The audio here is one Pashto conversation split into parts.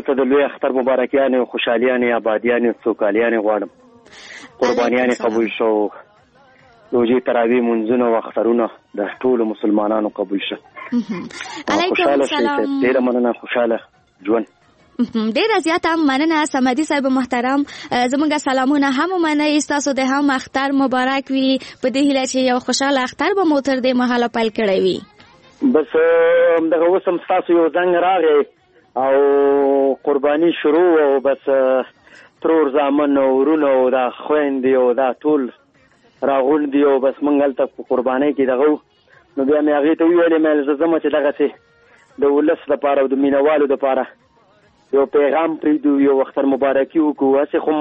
ورته د لوی اختر مبارکیانې او خوشحالیانې آبادیانې سوکالیانې غواړم. قربانیانې قبول شو، روژې تراویح منځونه او اخترونه د ټولو مسلمانانو قبول شه. علیکم السلام. ډېره مننه، خوشحاله ژوند. ډېره زیاته مننه صمدي صاحب محترم. زموږ سلامونه هم ومنئ، ستاسو د هم اختر مبارک وي، په دې هیله چې یو خوشحاله اختر به مو تر دې مهاله پیل کړی وي. بس دغه اوس هم ستاسو یو زنګ راغی او قرباني شروع او بس ترور زامن او ورونه او دا خویندې او دا ټول راغونډي او بس موږ هلته په قربانۍ کې دغه نو بیا مې هغې ته وویلې مې زه ځمه چې دغسې د ولس دپاره او د مینهوالو دپاره یو پیغام پرېږدو، یو اختر مبارکي وکړو. هسې خو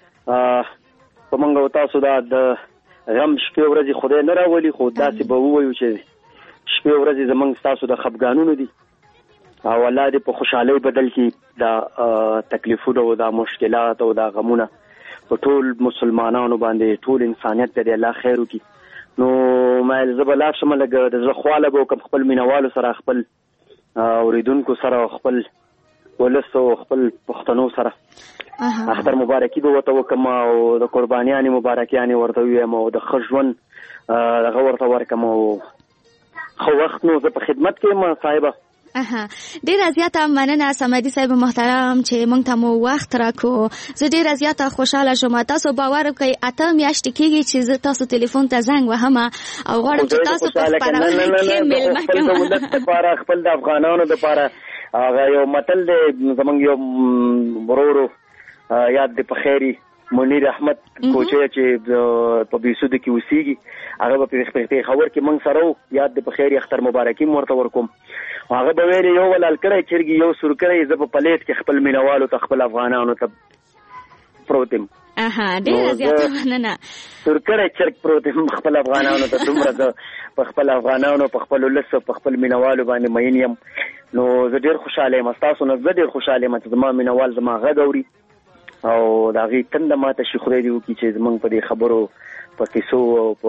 په موږ او تاسو دا د غم شپې ورځې خدای نه راولي، خو داسې به ووایو چې شپې ورځې زموږ ستاسو د خفګانونو دي او الله دې په خوشحالۍ بدل کړي دا تکلیفونه او دا مشکلات او دا غمونه په ټول مسلمانانو باندې، ټول انسانیت ته دې الله خیر وکړي. نو ما زه به لاړ شم لږ د زړه خواله به وکړم خپل مینهوالو سره، خپل اورېدونکو سره، خپل ولس او خپل پښتنو سره اختر مبارکي به ورته وکړم او د قربانیانې مبارکیانې ورته ووایم او د ښه ژوند دغه ورته ورکړم او ښه وخت. نو زه په خدمت کې یم صاحبه. ډیره زیاته مننه صمدي صاحب محترم چې موږ ته مو وخت راکو. زه ډیره زیاته خوشاله شوم. تاسو باور وکړئ 8 میاشتې کېږي چې زه تاسو ټلیفون ته زنګ وهم او غواړم چې تاسو په خپرونه کې مېلمه کړم. خپل د افغانانو دپاره هغه یو متل دی زموږ یو ورورو یاد دی په خیري منیر احمد کوچی چې په بیسود کې اوسېږي، هغه به په پېښور کې موږ سره و، یاد دی په خیري اختر مبارکي م ورته ورکوم. هغه به ویلې یو ولال کړی چرګي یو سور کړی، زه په پلیټ کې خپل مینهوالو ته خپل افغانانو ته پروت یم. ډېره زیاته مننه. سور کړی چرګ پروت یم خپل افغانانو ته. دومره زه په خپل افغانانو په خپل ولس په خپل مینهوالو باندې مین یم. نو زه ډېر خوشحاله یم، ستاسو نه زه ډېر خوشحاله یم چې زما مینهوال زما غږ اوري او د هغې تنده ماته شي. خدای دې وکړي چې زموږ په دې خبرو په کیسو او په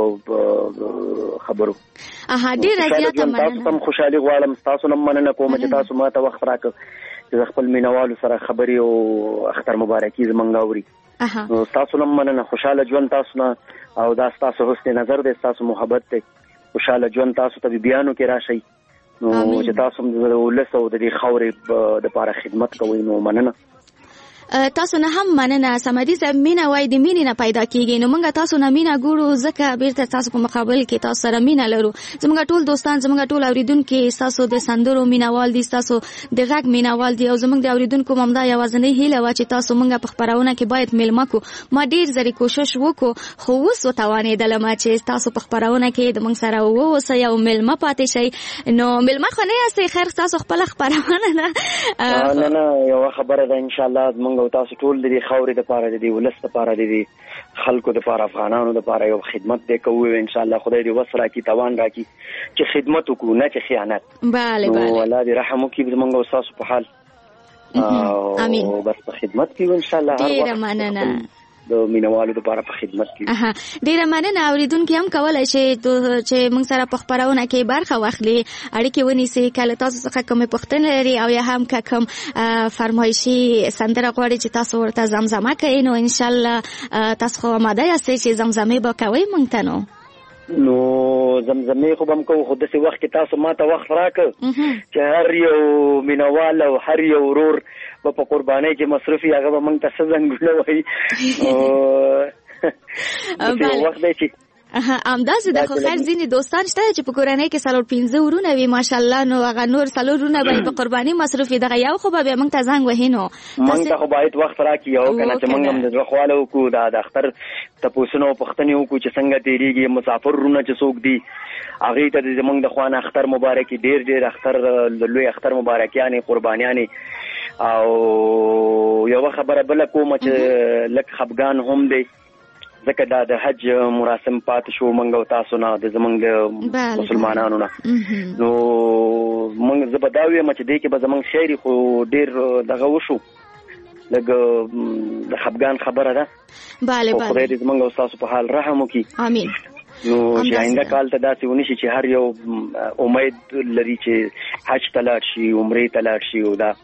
خبرو ډېره زیاته مننه. تاسو هم خوشحالي غواړم، ستاسو نه مننه کوم چې تاسو ما ته وخت راکړ چې زه خپل مینهوالو سره خبرې او اختر مبارکي زموږ اوري. نو ستاسو نه مننه، خوشحاله ژوند تاسو نه او دا ستاسو حسن نظر دی، ستاسو محبت دی. خوشحاله ژوند تاسو ته بیانو کې راشئ نو چې تاسو د ولس او د دې خاورې دپاره خدمت کوئ. نو مننه. تاسو نه هم مننه صمدي صاحب. مینه وای د مینې نه پیدا کیږي، نو موږ تاسو نه مینه ګورو ځکه بیرته تاسو په مقابل کې تاسو سره مینه لرو. زموږ ټول دوستان، زموږ ټول اوریدونکو تاسو د سندرو مینوال دي، تاسو د غږ مینوال دي او زموږ د اوریدونکو ممدا یوازنۍ هیله و چې تاسو موږ په خبرونه کې باید ملما کو. ما ډیر زری کوشش وکړو خو اوس وتوانېدلم چې تاسو په خبرونه کې د موږ سره ووسئ او ملما پاتې شئ. نو ملما خو نه یاستئ، خیر تاسو خپل خبرونه نه یو خبره ده ان شاء الله موږ او تاسو ټول د دې خاورې دپاره د دې ولس دپاره د دې خلکو دپاره افغانانو دپاره یو خدمت دی کوو ان شاء الله. خدای دې وس راکړي، توان راکړي چې خدمت وکړو، نه چې خیانت. بله نو الله دې رحم وکړي زموږ او ستاسو په حال امين. بس په خدمت کې ان شاء الله. ډېره مننه. د مینوالو لپاره په خدمت کې. ډیره مننه. اوریدونکو هم کولای شي چې موږ سره په خبرونه کې برخه واخلي، اړیکې ونیسي. کله تاسو څخه کومه پوښتنه لري او یا هم کوم فرمایشي سندره غواړي چې تاسو ورته زمزمه کوئ، نو ان شاء الله تاسو خو آماده یاستئ چې زمزمه به کوئ موږ ته. نو زمزمه خو به م کوو، خو داسې وخت کې تاسو ما ته وخت راکړ چې هر یو مینوال او هر یو ورور په قربانۍ کې مصروف وي، هغه به موږ ته څه زنګونه وایي. وخت دی چې همداسې د خو خیر ځینې دوستان شته چې په کورنۍ کې 4-5 ورونه وي ماشاءالله، نو هغه نور 4 ورونه به په قرباني مصروف وي، دغه یو خو به موږ ته زنګ وهي. نو موږ ته خو باید وخت راکړي او که نه چې موږ هم د زړه خواله وکړو، د اختر تپوسونه او پوښتنې وکړو چې څنګه تېرېږي. مسافر ورونه چې څوک دي هغې ته زموږ د خوا نه اختر مبارکي، ډېر ډېر اختر لوی اختر مبارکیانې قربانیانې. او یوه خبره بله کومه چې لږ خفګان هم دی ځکه دا د حج مراسم پاتې شو موږ او تاسو نه، د زموږ د مسلمانانو نه. نو موږ زه به دا ویم چې دې کې به زموږ خیري خو ډېر دغه وشو، لږ د خفګان خبره ده. خدای دې زموږ او تاسو په حال رحم وکړي. امین. نو چې آینده کال ته داسې ونی شي چې هر یو امید لري چې حج ته لاړ شي، عمرې ته لاړ شي او دا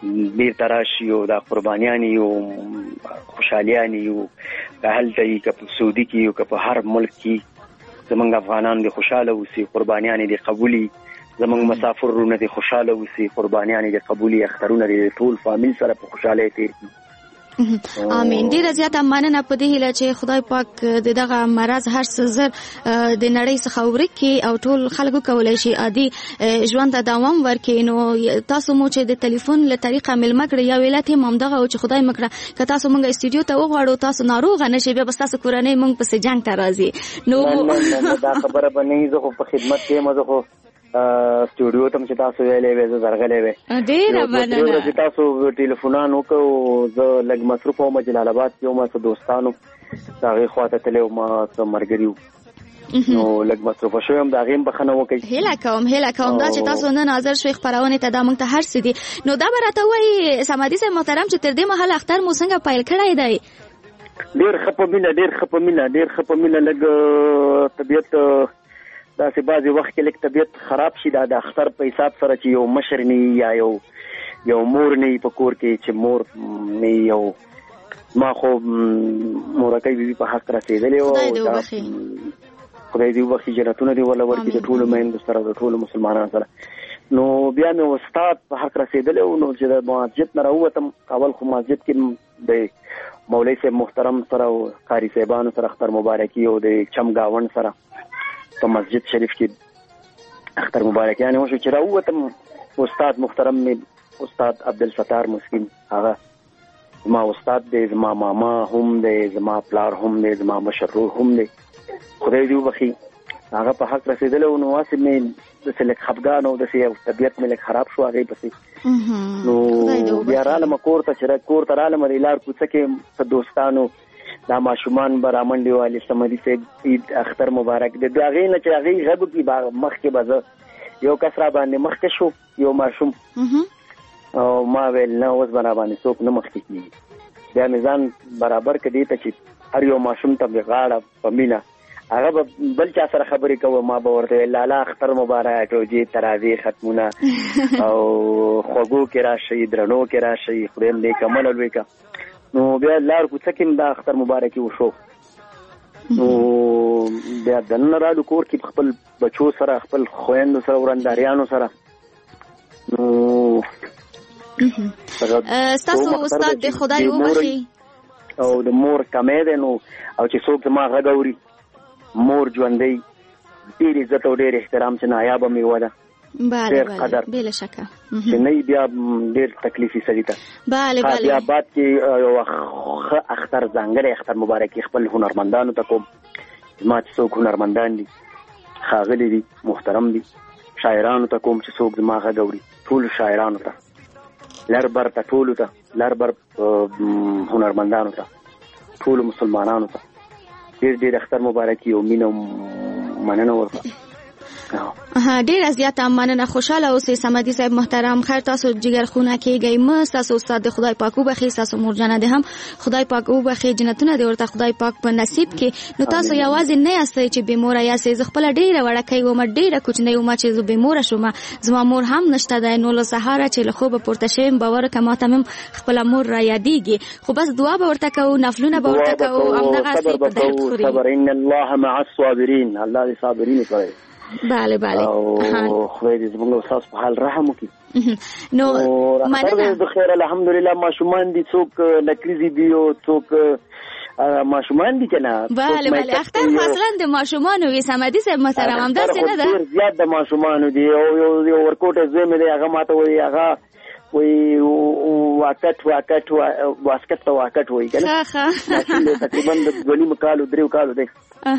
بیرته راشي او دا قربانیان یو خوشحالیان یو که هلته یي که په سعودي کې یو که په هر ملک کې زمونږ افغانان دې خوشحاله اوسي، قربانیان دې قبولي، زمونږ مسافرونه دې خوشحاله اوسي، قربانیان دې قبولي، اخترونه دې ټول فامیل سره په خوشحالۍ تیر کړي. امين. ډیره زیاته مننه په دې هیله چې خدای پاک دغه مرض هر څه زر د نړۍ څخه ورکړي او ټول خلکو کولای شي عادي ژوند ته دوام ورکړي. نو تاسو مو چې د ټلیفون له طریقه ملمه کړی یا ویلات هم دغه او چې خدای مکړه که تاسو مونږ استودیو ته وغواړو تاسو ناروغ نشئ بیا بس تاسو کورنۍ مونږ پسې جنگ ته راځي. نو دا خبره باندې زه په خدمت کې مزه خو استودیو ته چې تاسو ویلې وې زه درغلې وې ډیره مننه چې تاسو ټلیفونان وکړو. زه لږ مصروف وم جلال آباد کې وم، څه دوستانو د هغې خواته تللی وم، څه ملګري وو نو لږ مصروفه شوی یم، د هغې هم بخښنه وکړئ. هیله کوم دا چې تاسو نن حاضر شوئ خپرونې ته، دا موږ ته هر څه دي. نو دا به راته وایي صمدي صاحب محترم چې تر دې مهاله اختر مو څنګه پیل کړی دی؟ ډېر ښه په مینه لږ طبیعت داسې بعضې وخت کې لږ طبیعت خراب شي، دا د اختر په حساب سره چې یو مشر نه یا یو مور نه په کور کې چې مور نه یو ما خو مورکۍ بیبي په حق رسېدلې وه، خدای دې وبخښي جنتونه دې ورله ورکړي د ټولو میندو سره د ټولو مسلمانانو سره. نو بیا مې استاد په حق رسېدلی و، نو چې د مسجد نه راووتم اول خو مسجد کې د مولوي صاحب محترم سره او قاري صاحبانو سره اختر مبارکي او د چم گاونډ سره په مسجد شریف کې اختر مبارکیانې وشو. چې راووتم استاد محترم مې استاد عبدالستار مسکین هغه زما استاد دی، زما ماما هم دی، زما پلار هم دی، زما مشرور هم دی، خدای دې وبخښي، هغه په حق رسېدلی و. نو هسې مې داسې لږ خفګان او داسې یو طبیعت مې لږ خراب شو هغې پسې. نو بیا رالم کور ته، چې کور ته رالم د لار کوڅه کې په دوستانو دا ماشومان به رامنډې والي صمدي صاحب عید اختر مبارک دی. د هغې نه چې هغې غږ وکړي مخکې به زه یو کس را باندې مخکې شو یو ماشوم او ما ویل نه اوس به را باندې څوک نه مخکې کېږي. بیا مې ځان برابر کړ دې ته چې هر یو ماشوم ته مې غاړه په مینه هغه به بل چا سره خبرې کوه، ما به ورته ویل لالا اختر مبارک او جې تراویح ختمونه او خوږو کې راشئ، درنو کې راشئ، خدای هم دې کمل لوی کا. نو بیا لار کوڅه کې دا اختر مبارکي وشو. نو بیا دننه رالو کور کې خپل بچو سره خپل خویندو سره ورنداریانو سره. نو ستاسو استاد د خدای وبخښي او د مور کمې دی. نو او چې څوک زما غږ اوري مور ژوندی ډېر عزت او ډېر احترام چې نایابه میوه ده بله بله شکه چې نه بیا ډېر تکلیفي سړي ته بیا بعد کې یو ښه اختر ځانګړی اختر مبارکي خپل هنرمندانو ته کوم. زما چې څوک هنرمندان دي ښاغلي دي محترم دي، شاعرانو ته کوم چې څوک زما غږ اوري، ټولو شاعرانو ته لر بر ته ټولو ته لر بر هنرمندانو ته ټولو مسلمانانو ته ډېر اختر مبارکي او مینه مننه ورته. ډیره زیاته مننه. خوشاله اوسئ صمدي صاحب محترم. خیر تاسو جګر خونه کېږئ مه، تاسو استاد خدای پاک وبخښي، تاسو مورجانه دې هم خدای پاک وبخښي، جنتونه دې ورته خدای پاک په نصیب کړي. نو تاسو یوازې نه یاستئ چې بیموره یاستئ. زه خپله ډیره وړکۍ وم، ډیره کوچنۍ وم چې زه بیموره شوم، زما مور هم نشته دی. نو له سهاره چې له خوبه پورته شوم باور وکړه ما ته هم خپله مور را یادېږي، خو بس دعا به ورته کوو، نفلونه به ورته کوو، همدغسې په درد خوري. صبر ان الله مع الصابرین، الله دې صابرین کوي. بله او خدای دې زموږ استاد په حال رحم وکړي. نو مننه د خیر الحمدلله. ماشومان دي څوک نکریزي دي او څوک ماشومان دي کنه. بله اختر فصلا د ماشومانو وي صمدي صاحب محترم، همداسې نه ده؟ ډېر زیات د ماشومانو دي. او یو ورکوټه زوی مې دی هغه ماته وایي هغه وایي واسکټ ته واکټ وایي که نه، تقریبا د 2 کالو 3 کالو دی.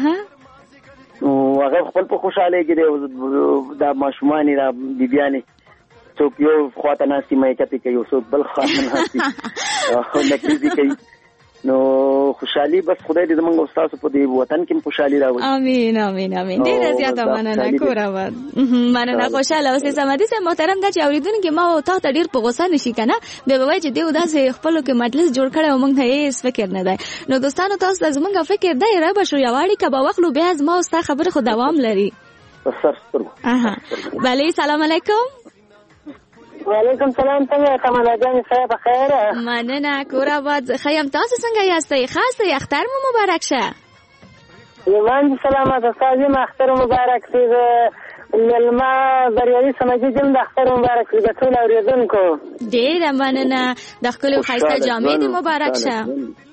هغه خپل په خوشحالۍ کې دی. دا ماشومانې دا بیبیانې څوک یو خواته ناستي میکپې کوي او څوک بل خواته ناستي نکریزي کوي. نو خوشحالي بس خدای دې زموږ استاسو په دې وطن کې خوشحالي راوړي. امین امین امین. ډېره زیاته مننه. کور آباد. مننه. خوشحاله اوسئ صمدي صاحب محترم. دا چې اورېدونکي ما او تا ته ډېر په غوسه نشي که نه، بیا به وایي چې دوی داسې خپلو کې مجلس جوړ کړی او موږ ته هېڅ فکر نه دی. نو دوستانو تاسو ته زموږ فکر دی رابه شو یوه اړیکه به واخلو، بیا زما او ستا خبرې خو دوام لري. بله. سلام علیکم. وعلیکم سلام. څنګه کماله جان صاحب بخیر؟ مننه کور آباد. خیم تاسو څنګه یاستئ؟ خاصه اختر مو مبارک شه. ایمان سلامت استاد اختر مبارک شه. ملما بریالي سمجي جن د اختر مبارک شه ټول اوریدونکو. ډیره مننه. د خپل خاصه جامې دې مبارک شه.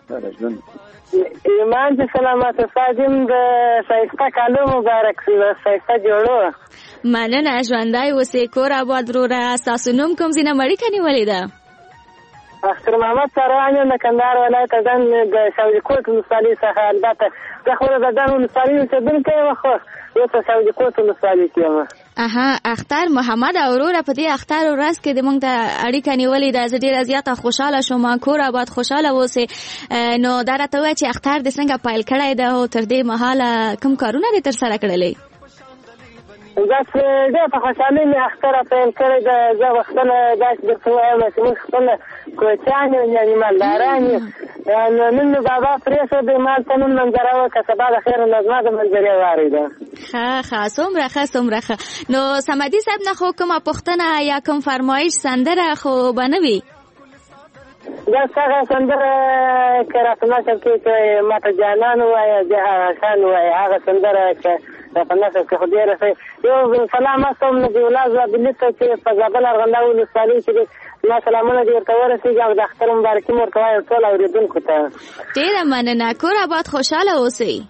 ایمان سلامت استاد د شایسته کالو مبارک شه. شایسته جوړو. مننه ژوندای اوسې کور آباد وروره. تاسو نوم کوم ځای نه مړی کنيولې ده؟ اختر محمد سرواني د کندهار ولایت د سعودي کوټ ولسوالۍ څخه. البته زه خو د دغه ولسوالۍ اوسېدونکی یم خو اوس په سعودي کوټ ولسوالۍ کې یم. اختر محمد وروره په دې اختر ورځ کې د موږ د اړیکه نیولې ده. زه ډېره زیاته خوشحاله شوم. کور آباد خوشحاله اوسې. نو دا راته ووایه چې اختر دې څنګه پیل کړی ده او تر دې مهاله کوم کارونه دې ترسره کړلې؟ بس ډېر په خوشحالۍ مې اختر پیل کړی ده. زه به خپله داسې درته ووایم چې موږ خپله کوچیان یو یعنې مالداران یو. نن مې بابا پرېښودی مال ته نن منظره وکړه سبا د خیر نه زما د منظرې وارې ده. ښه څومره ښه. نو صمدي صاحب نه خو کومه پوښتنه یا کوم فرمایش سندره خو به نه وي؟ دا څنګه سندره که راته نشم کې ماته جانان ووایه بیا هغه شان ووایه هغه سندره که راته نشم کې خو ډېره ښه. یو سلام استوم نبي الله زابلي ته چې په زابل ارغنداو ولسوالۍ کې دی. زما سلامونه دې ورته ورسېږي او د اختر مبارکي مې ورته وایم ټول اورېدونکو ته. ډېره مننه. کور آباد خوشحاله اوسئ.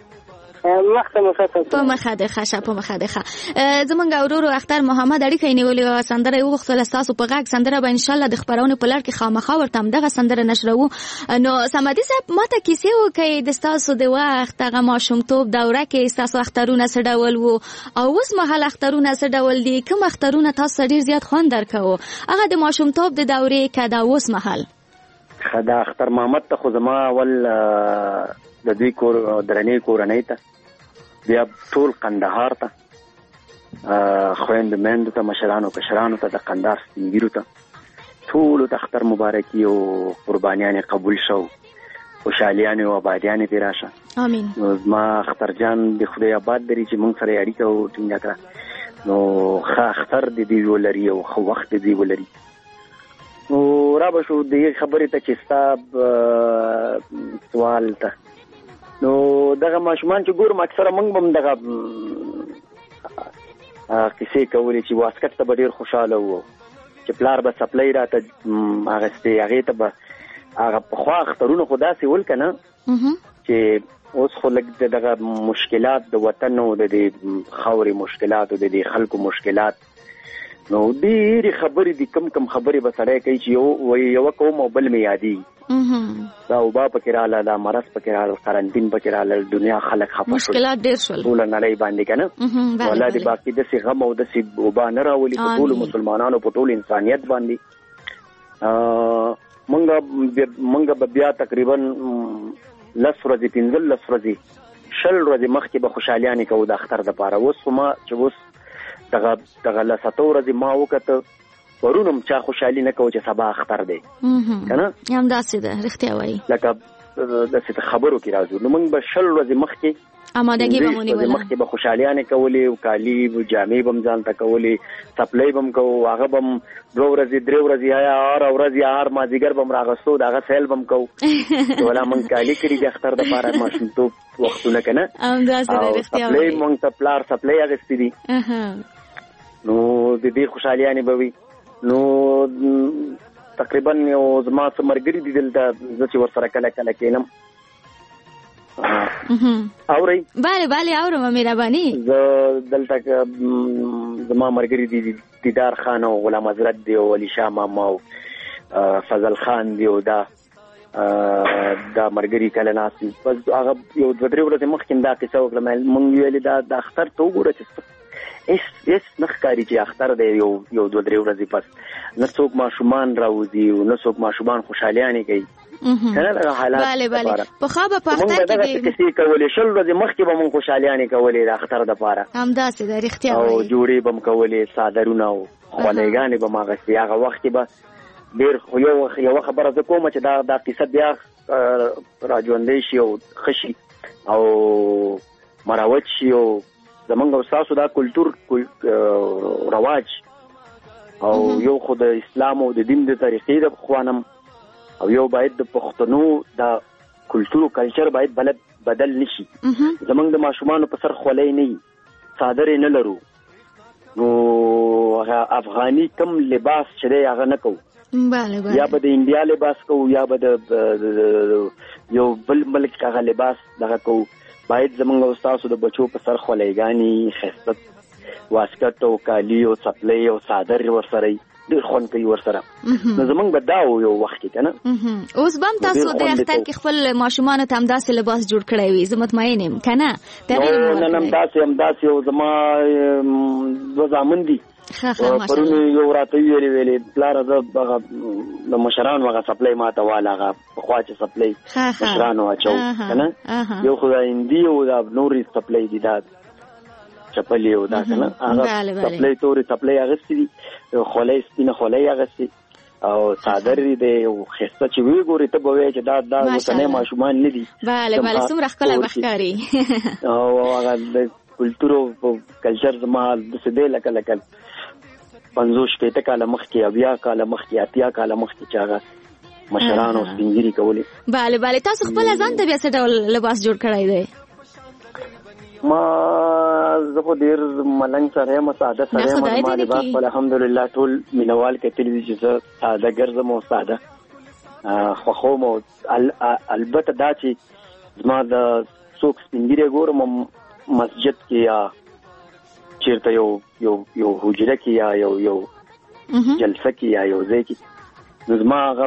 په مخه د ښه. زمونږ ورورو اختر محمد اړیکه نیولې وه. سندره یې وغوښتله ستاسو په غږ. سندره به انشاءالله د خپرونې په لړ کې خامخا ورته همدغه سندره نشروو. نو صمدي صاحب ماته کیسې وکړئ د ستاسو د وخت هغه ماشومتوب دوره کې ستاسو اخترونه څه ډول وو او اوس مهال اخترونه څه ډول دي؟ کوم اخترونه تاسو ډېر زیات خوند درکوو هغه د ماشومتوب د دورې که د اوس مهال؟ ښه د اختر محمد ته خو زما اول د دوی درنې کورنۍ ته بیا ټول قندهار ته خویندو میندو ته مشرانو کشرانو ته د قندهار سپینګیرو ته ټولو ته اختر مبارکي او قربانیانې قبول شو. خوشحالیانې او آبادیانې دې راشه. امین. نو زما اختر جان د خدای آباد لري چې موږ سره اړیکه وټینګه کړه. نو ښه اختر د دې ولري او ښه وخت د دې ولري. نو را به شو دې خبرې ته چې ستا سوال ته نو دغه ماشومان چې ګورم اکثره موږ به هم دغه کیسې کولې چې واسکټ ته به ډېر خوشحاله وو چې پلار به څپلۍ راته اخیستې هغې ته به هغه پخوا اخترونه خو داسې ول که نه چې اوس خو لږ دغه مشکلات د وطن او د دې خاورې مشکلات او د دې خلکو مشکلات نو ډېرې خبرې دي. کم خبرې به سړی کوي چې یوه کوم او بل مې یادېږي. دا اوبه پکې راغله دا مرض پکې راغله قرنطین پکې راغله دنیا خلک خفه شول مشکلات ډېر شول ټوله نړۍ باندې که نه والله دې باقي داسې غم او داسې اوبه نه راولي په ټولو مسلمانانو په ټول انسانیت باندې. موږ به بیا تقریبا 10 ورځې 15 ورځې 20 ورځې مخکې به خوشحالیانې کوو د اختر دپاره. اوس خو ما چې اوس دغه 7 ورځې ما وکته پرون هم چا خوشحالي نه کوو چې سبا اختر دی که نه همداسې ده رښتیا وایي لکه داسې خبرو کې راځو. نو موږ به 20 ورځې مخکې امادګي به مو نیوله مخکې به خوشحالیانې کولې او کالي جامې به هم ځان ته کولې څپلۍ به هم کوو هغه به هم 2 ورځې 3 ورځې یا هر ورځ یا هر مازدیګر به هم راغستو د هغه سیل به هم کوو ولا موږ کالي کړي د اختر دپاره ماشومتوب وختونه که نه څپلۍ موږ ته پلار څپلۍ اخیستې دي نو د دې خوشحالیانې به وي. نو تقریبا یو زما څه ملګري دي دلته زه چې ورسره کله کله کښېنم اورئ بله اورم مهرباني. زه دلته زما ملګري دي دیدار خان او غلام حضرت دی او علي شاه ماما او فضل خان دی او دا ملګري کله ناست دي. بس هغه یو 2-3 ورځې مخکې دا کیسه وکړه موږ ویلې دا اختر ته وګوره چې هیڅ نه ښکاري چې اختر دی یو 2-3 ورځې پس نه څوک ماشومان راوځي او نه څوک ماشومان خوشحالیانې کوي که نه دغه حالات دپاره پخوا به په اختر کې دغسې کیسې کولې 20 ورځې مخکې به مونږ خوشحالیانې کولې د اختر دپاره همداسې ده رښتیا او جوړې به م کولې څادرونه او خولۍ به م اخیستې. هغه وخت کې به ډېر یوه خبره زه کومه چې دا قیصه بیا راژوندی شي او ښه شي او مروج شي او زمونږ او ستاسو دا کلتور رواج او یو خو د اسلام او د دین د طریقې د خوانم او یو باید د پښتنو د کلچر او کلچر باید بدل نشي. زمونږ د ماشومانو په سر خولۍ نه صادر نه لرو نو افغاني کم لباس چې دی هغه نه کوو. یا به د انډیا لباس کوو یا به د یو بل ملک هغه لباس دغه کوو. باید زمونږ او ستاسو د بچو په سر خولۍګانې ښایسته واسکټ او کالي او څپلۍ او څادر ورسره ډېر خوند کوي ورسره. نو زمونږ به دا یو وخت کې که نه اوس به هم تاسو د اختر کې خپل ماشومانو ته همداسې لباس جوړ کړی وي. زه مطمئن یم که نه؟ نن همداسې یو زما 2 زامن دي پرون یو راته ویلې پلاره زه د مشرانو هغه څپلۍ ماته واله هغه پخوا چې څپلۍ مشرانو اچو که نه یو خو د هندي او د نورې څپلۍ دي دا چپلې او دا که نه هغه څپلۍ تورې څپلۍ اغوستې دي خولۍ سپینه خولۍ اغوستې او څادر دی او ښایسته چې ویې ګورې ته به وایې چې دا اوسنی ماشومان نه دي. بله څومره ښکلی به ښکاري. او هغه د کلتور او کلچر زما داسې دی لکه 50-60 کاله مخکې 70 کاله مخکې 80 کاله مخکې چې هغه مشرانو سپین ږیري کولې. بله تاسو خپل ځان ته بیا څه ډول لباس جوړ کړی دی؟ ما زه خو ډېر ملنګ سره یم ساده سره یم ما لباس خو الحمدلله ټول مینوال کتلي دي چې زه ساده ګرځم او ساده خوښوم. او البته دا چې زما د څوک سپین ږیری ګورم مسجد کې یا چیرته یو حجره کې یا یو جلسه کې یا یو ځای کې نو زما هغه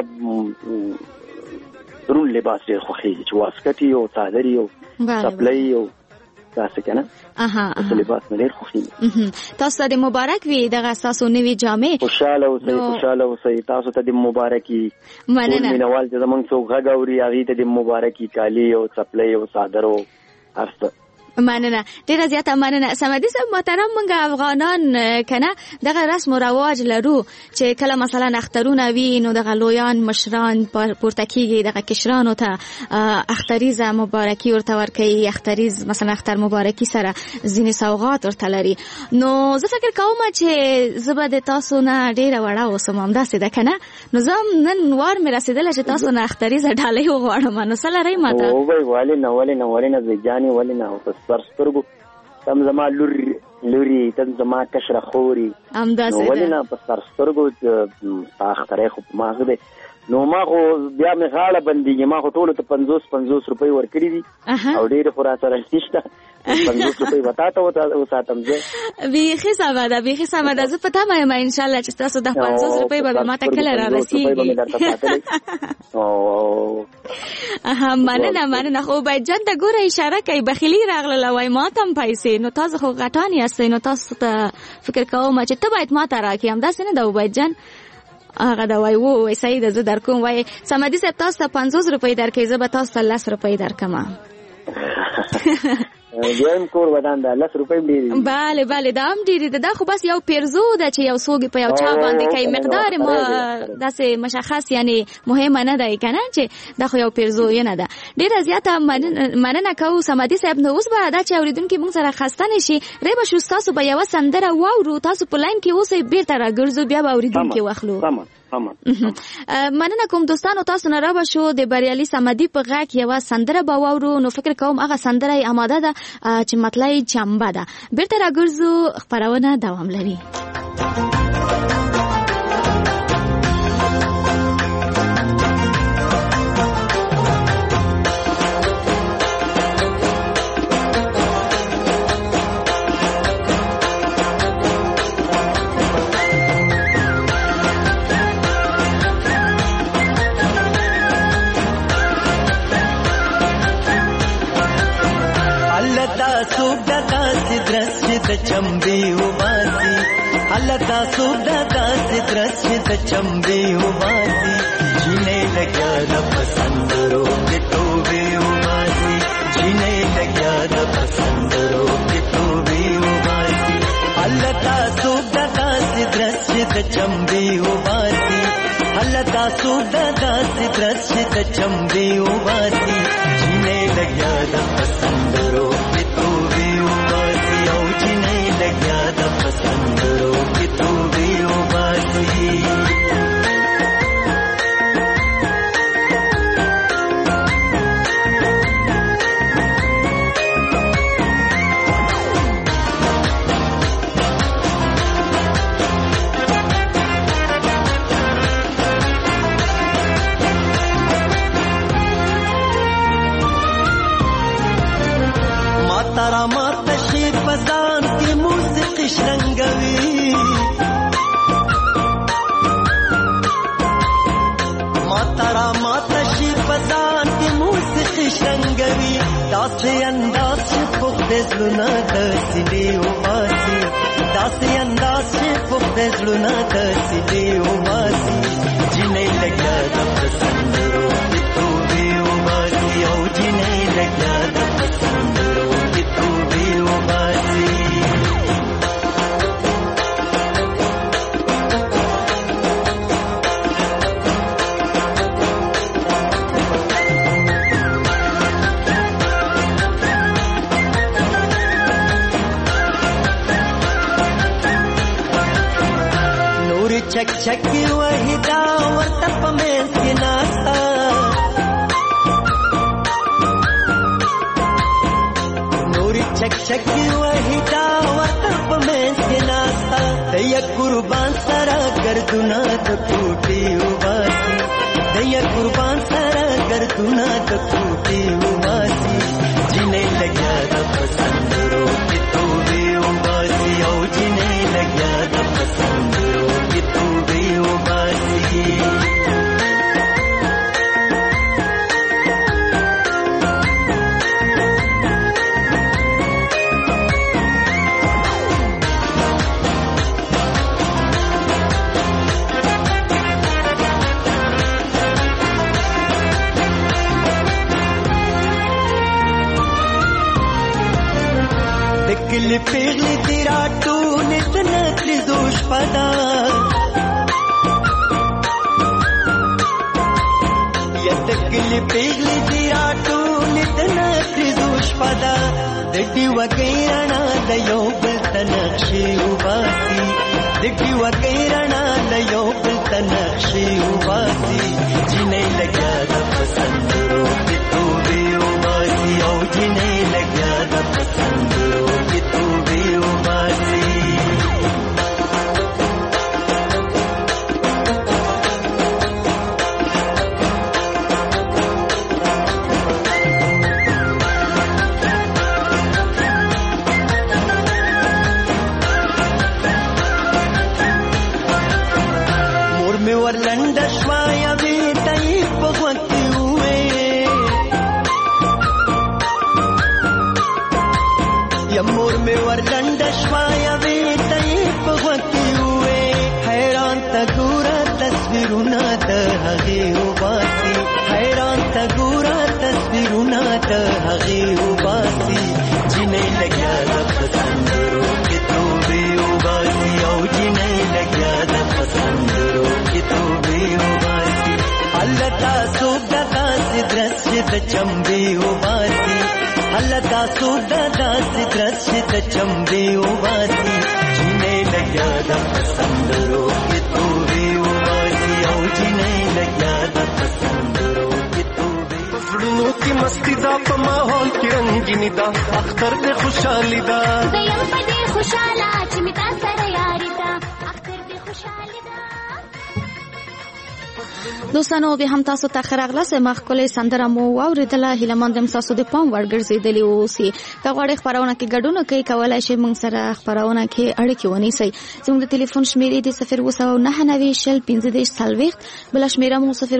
درون لباس ډېر خوښېږي چې واسکټ یي او څادر یي او څپلۍ او داسې که نه داسې لباس مې ډېر خوښېږي. تاسو ته د مبارک وي دغه ستاسو نوې جامې. خوشحاله اوسئ تاسو ته د مبارک وي. ټول مینوال چې زموږ څوک غږ اوري هغې ته د مبارک وي کالي او څپلۍ او څادر او هر څه. مننه ډیره زیاته مننه. سمدي صاحب محترم موږ افغانان کنه دغه رسم او رواج لرو چې کله مثلا اخترونه وي نو دغه لویان مشران پورته کیږي دغه کشرانو ته اختریز مبارکي ورته ورکوي. اختریز مثلا اختر مبارکي سره ځینې سوغات ورته لري. نو زه فکر کوم چې زه به د تاسو نه ډیره وړه اوسم همداسې ده که نه نو زه نن وار مې رسېدله چې تاسو نه اختریزه ډالۍ وغواړم. نو څه لرئ ماته؟ ولې نه زیجانې ولې نه سرسترګو تم زما لوري تم زما کشره خوري همداسې ده. ولې نه په سرسترګو اختری خو په ماغه دی نو ما خو بیا مې غاړه بندېږي. ما خو ټولو ته 50 روپۍ ورکړي دي او ډېرې خو را سره نشته. 50 روپۍ به تا ته وساتم زه. بیخي سمه ده زه په تمه یم انشاءالله چې تاسو د 50 روپۍ به ما ته کله را رسېږي. مننه. خو باید جان ته ګوره اشاره کوي بخیلي راغله وای ما ته هم پیسې نو تاسو خو غټان یاستئ نو تاسو ته فکر کوم چې ته باید ما ته راکړې همداسې نه ده باید جان هغه دا وای صحیح ده زه در کوم. وای سمدي صاحب تاسو ته 50 روپۍ درکوي زه به تاسو ته 10 روپۍ درکم. بیا کور ودان ده 10 روپۍ ډېرې. بله دا هم ډېرې ده. دا خو بس یو پیرزو ده چې یو څوک په یو چا باندې کوي مقدار ما داسې مشخص یعنی مهمه نه ده که نه چې دا خو یو پیرزو نه ده. ډېره زیاته مننه کوو سمدي صاحب. نو اوس به دا چې اورېدونکي موږ سره خسته نه شي ریبه شو ستاسو به یوه سندره واورو تاسو په لاین کې اوسئ بېرته راګرځو بیا به اورېدونکي واخلو. مننه کوم دوستانو تاسو نه رابه شو د بریالي سمدي په غږ یوه سندره به واورو. نو فکر کوم هغه سندره یې اماده ده چې مطلع چمبه ده. بیرته راګرځو خپرونه دوام لري. चंबी उबासी हलता सुबदा से द्रश्य चंबी उबासी जीने लग्या न पसंद रो के तो भी उबासी जीने लग्या न पसंद रो के तो भी उबासी हलता सुबदा से द्रश्य चंबी उबासी हलता सुबदा से द्रश्य चंबी उबासी जीने लग्या न पसंद रो के तो भी उबासी जीने लग्या द पसंद रो कि तू भी उबासी ماترا ماتا شي پزان کی موسیقی شنگوی داسې انداز چې پخت زلونه د سیلې وباسي داسې انداز چې پخت زلونه د سیلې وباسي جنې لګیا د پسندرو کې توبې وباسي او جنې لګیا د پسندرو کې توبې وباسي چک چک وحیدا ورته په مېز کې ناستا نوري چک چک وحیدا ورته په مېز کې ناستا دیا قربان سره ګردونه د ټوټي وباسي دیا قربان سره ګردونه د ټوټي وباسي جنې لګیا د پسندرو کې توبې وباسي او جنې لګیا د پسندرو کې توبې وباسي کلی پیغلی تیرا ټولې د نکلي دوش پدا یا کلی پیغلی تیرا ټولې د نکلي دوش پدا د دې وګیرنا د یو بل تنخشي وباسي د دې وګیرنا د یو بل تنخشي وباسي جنې لګیا د پسندرو کې توبې وباسي او جنې لګیا د پسندرو توبې وباسي مور مې ورلنډه شوه یوې ته یې په غوږ کې یا مور میں ورلنڈ شوایا ویتای په وکی وې حیران تا ګورا تصویرونه د هغه وباسي حیران تا ګورا تصویرونه د هغه وباسي جنې لګیا د پسندرو کې توبې وباسي او جنې لګیا د پسندرو کې توبې وباسي الله تاسو د تاسو درس د چمبې وباسي الله تاسو د داسې درس د چمبې وباسي جنې لګیا د پسندرو کې توبې وباسي او جنې لګیا د پسندرو کې توبې زړونو کې مستی دا په ماحول کې رنګینی دا اختر دې خوشحالي دا زیم په دې خوشاله چې می تا سره یاري دا اختر دې خوشحالي دا دوستانو به هم تاسو ته خراغله مخکله سندره مو اوریدله هیلمندم تاسو د پام ورګرځیدلی اوسئ که غواړئ خبرونه کې ګډون کوي کولای شئ موږ سره خبرونه کې اړیکې ونیسئ زموږ د ټلیفون شمیرې د 029901540 بل شمیره مو 02822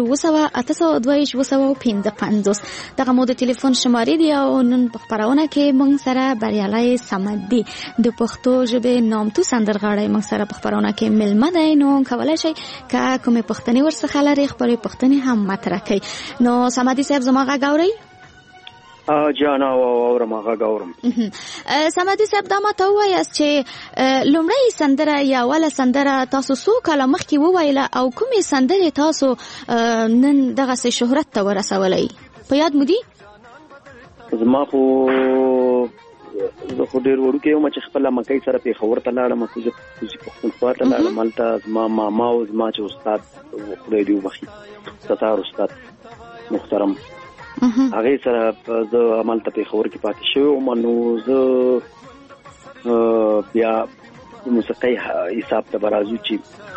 دغه مو د ټلیفون شمارې دی او نن په خبرونه کې موږ سره بریالي سمدي د پښتو ژبې نامتو سندرغاړی موږ سره په خبرونه کې ملمه دی نو کولای شئ که کومه پښتني ورڅخه لري خبرې پښتني هم مطرح کوي نو سمدي صاحب زما غږ اورئ جانا او ما غږ اورم سمدي صاحب دا ماته وایاست چې لومړی سندره یا ولا سندره تاسو څو کاله مخکې وویله او کومې سندرې تاسو نن دغه شهرت ته ورسولې په یاد مو دي زما خو زه خو ډېر وړوکی یم چې خپله مکۍ سره پېښور ته لاړم پښتونخوا ته لاړم هلته زما ماما او زما چې استاد خدای دې وبخي ستار استاد محترم هغې سره زه هملته پېښور کې پاتې شوی وم نو زه بیا موسیقۍ حساب ته به راځو چې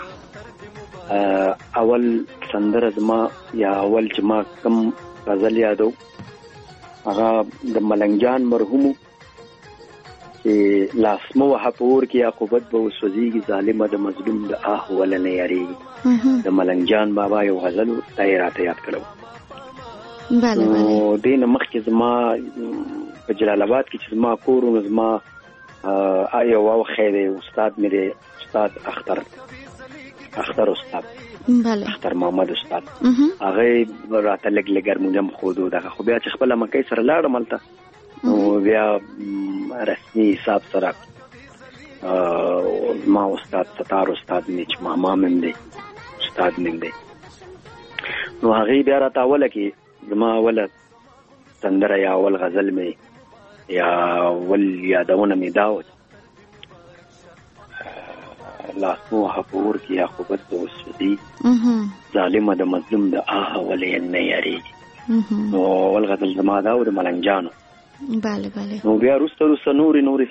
اول سندره زما یا اول چې ما کم غزل یادو هغه د ملنګ جان مرحوم چې لاسمو حپور کې عقوبت به وسوځيږي ظالم د مظلوم د آه ولنه یریږي د ملنګ جان بابا یو غزل دایره یاد کړو. بله بله. دین مخکې زما په جلال آباد کې چې زما کور او زما آیا واو خیره استاد مې استاد اختر استاد بله اختر محمد استاد هغه راته لګ لګرمونم خودو دغه خو بیا چې خپل مکې سره لاړم ملته نو بیا رسمي حساب سره ما استاد ستار استاد مې چې ماما مې دی استاد مې دی نو هغه بیا راته اوله کې زما اوله سندره یا اول غزل مې یا ول یادونه مې داوت لاسمو حپور کې عقوبت به وسوځي ظالم د مظلوم د آه ولې نه یریږي نو اول غزل زما دا د ملنګ جانو. بله بله. نو بیا روسته نوري